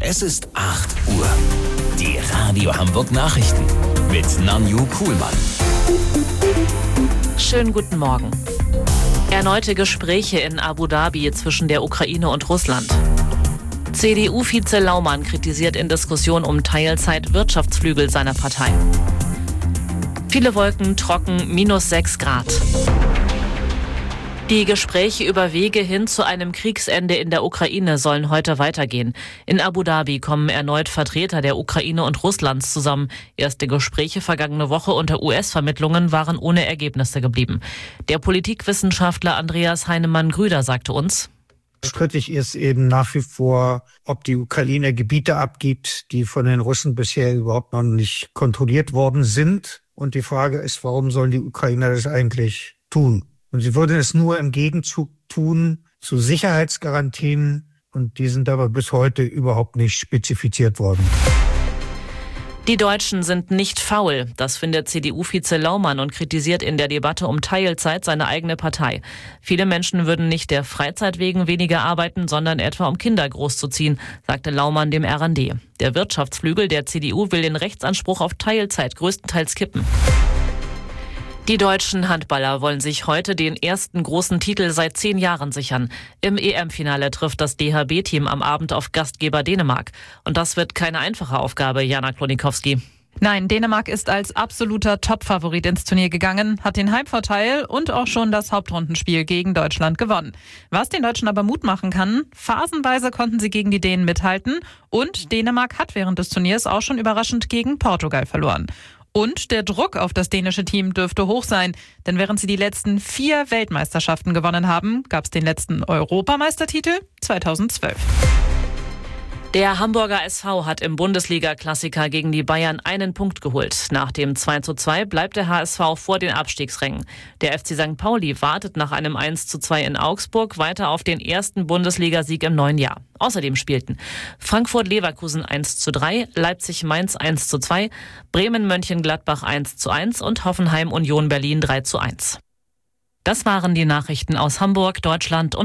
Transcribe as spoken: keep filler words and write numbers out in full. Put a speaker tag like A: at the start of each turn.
A: Es ist acht Uhr. Die Radio Hamburg Nachrichten mit Nanju Kuhlmann.
B: Schönen guten Morgen. Erneute Gespräche in Abu Dhabi zwischen der Ukraine und Russland. C D U-Vize Laumann kritisiert in Diskussion um Teilzeit Wirtschaftsflügel seiner Partei. Viele Wolken, trocken, minus sechs Grad. Die Gespräche über Wege hin zu einem Kriegsende in der Ukraine sollen heute weitergehen. In Abu Dhabi kommen erneut Vertreter der Ukraine und Russlands zusammen. Erste Gespräche vergangene Woche unter U S-Vermittlungen waren ohne Ergebnisse geblieben. Der Politikwissenschaftler Andreas Heinemann-Grüder sagte uns:
C: Strittig ist eben nach wie vor, ob die Ukraine Gebiete abgibt, die von den Russen bisher überhaupt noch nicht kontrolliert worden sind. Und die Frage ist, warum sollen die Ukrainer das eigentlich tun? Und sie würden es nur im Gegenzug tun zu Sicherheitsgarantien, und die sind aber bis heute überhaupt nicht spezifiziert worden.
B: Die Deutschen sind nicht faul, das findet C D U-Vize Laumann und kritisiert in der Debatte um Teilzeit seine eigene Partei. Viele Menschen würden nicht der Freizeit wegen weniger arbeiten, sondern etwa um Kinder großzuziehen, sagte Laumann dem R N D. Der Wirtschaftsflügel der C D U will den Rechtsanspruch auf Teilzeit größtenteils kippen. Die deutschen Handballer wollen sich heute den ersten großen Titel seit zehn Jahren sichern. Im E M-Finale trifft das D H B-Team am Abend auf Gastgeber Dänemark. Und das wird keine einfache Aufgabe, Jana Klonikowski.
D: Nein, Dänemark ist als absoluter Top-Favorit ins Turnier gegangen, hat den Heimvorteil und auch schon das Hauptrundenspiel gegen Deutschland gewonnen. Was den Deutschen aber Mut machen kann: phasenweise konnten sie gegen die Dänen mithalten und Dänemark hat während des Turniers auch schon überraschend gegen Portugal verloren. Und der Druck auf das dänische Team dürfte hoch sein, denn während sie die letzten vier Weltmeisterschaften gewonnen haben, gab es den letzten Europameistertitel zweitausendzwölf.
B: Der Hamburger S V hat im Bundesliga-Klassiker gegen die Bayern einen Punkt geholt. Nach dem zwei zu zwei bleibt der H S V vor den Abstiegsrängen. Der F C Sankt Pauli wartet nach einem eins zu zwei in Augsburg weiter auf den ersten Bundesligasieg im neuen Jahr. Außerdem spielten Frankfurt-Leverkusen eins zu drei, Leipzig-Mainz eins zu zwei, Bremen-Mönchengladbach eins zu eins und Hoffenheim-Union Berlin drei zu eins. Das waren die Nachrichten aus Hamburg, Deutschland und